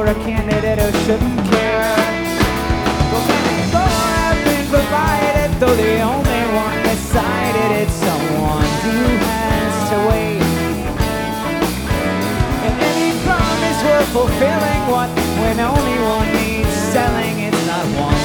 a candidate who shouldn't care. But many more have been provided, though the only one decided it's someone who has to wait. And any promise worth fulfilling, what when only one needs selling, it's not one